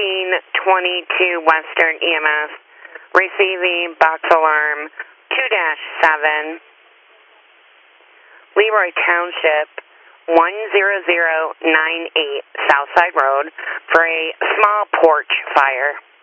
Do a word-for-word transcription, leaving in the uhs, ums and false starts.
fifteen twenty-two Western E M S, receiving box alarm two dash seven, Leroy Township, one zero zero nine eight Southside Road, for a small porch fire.